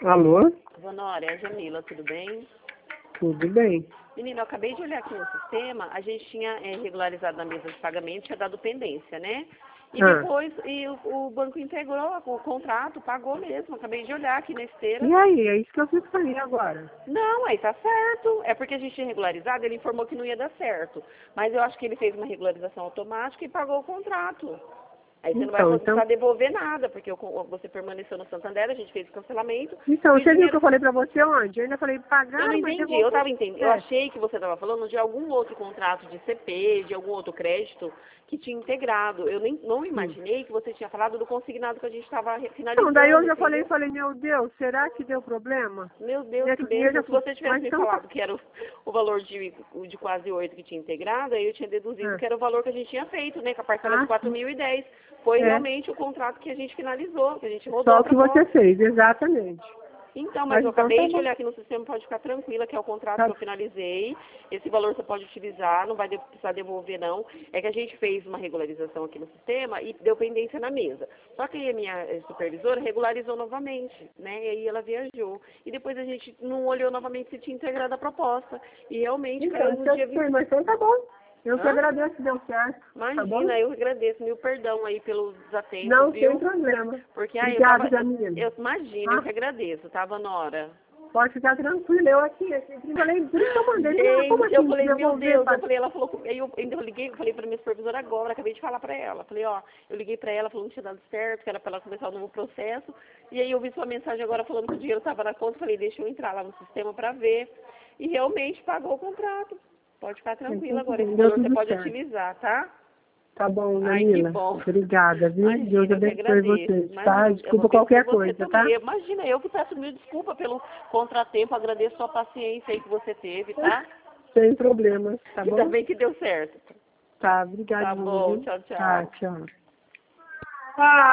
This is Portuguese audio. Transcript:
Alô? Honória, é a Jamila, tudo bem? Tudo bem. Menina, eu acabei de olhar aqui no sistema, a gente tinha regularizado na mesa de pagamento, tinha dado pendência, né? E depois o banco integrou o contrato, pagou mesmo. Acabei de olhar aqui na esteira. E aí? É isso que eu fiz pra ir agora. Não, aí tá certo. É porque a gente tinha regularizado, ele informou que não ia dar certo. Mas eu acho que ele fez uma regularização automática e pagou o contrato. Aí você não vai precisar devolver nada, porque você permaneceu no Santander, a gente fez o cancelamento. Então, você viu que eu falei pra você onde? Eu ainda falei pagar, eu não mas entendi, eu tava entendendo. Eu achei que você estava falando de algum outro contrato de CP, de algum outro crédito que tinha integrado. Eu não imaginei que você tinha falado do consignado que a gente estava finalizando. Então, daí eu já falei, meu Deus, será que deu problema? Meu Deus, que bem. Se você tivesse me falado que era o valor de quase 8 que tinha integrado, aí eu tinha deduzido que era o valor que a gente tinha feito, né? Com a parcela de 4.010. Foi realmente o contrato que a gente finalizou, que a gente rodou. Só o que você fez, exatamente. Então, mas eu acabei de olhar aqui no sistema, pode ficar tranquila, que é o contrato que eu finalizei. Esse valor você pode utilizar, não vai precisar devolver, não. É que a gente fez uma regularização aqui no sistema e deu pendência na mesa. Só que aí a minha supervisora regularizou novamente, né? E aí ela viajou. E depois a gente não olhou novamente se tinha integrado a proposta. E realmente caiu no dia 20. Mas então tá bom. Eu que agradeço, deu certo. Imagina, tá eu agradeço. Mil perdão aí pelos desatentos, não, viu? Sem problema. Porque obrigada, Jamila. eu imagino, eu que agradeço, tava na hora. Pode ficar tranquila, eu aqui falei, por isso que eu mandei. Gente, eu falei, meu Deus, eu falei, ela falou, aí eu liguei, eu falei pra minha supervisora agora, acabei de falar pra ela. Falei, ó, eu liguei pra ela, falou que tinha dado certo, que era pra ela começar um novo processo. E aí eu vi sua mensagem agora falando que o dinheiro tava na conta, falei, deixa eu entrar lá no sistema pra ver. E realmente pagou o contrato. Pode ficar tranquila agora, esse valor você pode utilizar, tá? Tá bom, Jamila. Ai, que bom. Obrigada, viu? Imagina, Deus abençoe você, Imagina, tá? Desculpa qualquer coisa, tá? Imagina, eu que peço mil desculpa pelo contratempo, agradeço a sua paciência aí que você teve, tá? Sem problemas, tá bom? Ainda bem que deu certo. Tá, obrigada. Tá bom, tchau, tchau. Tá, tchau.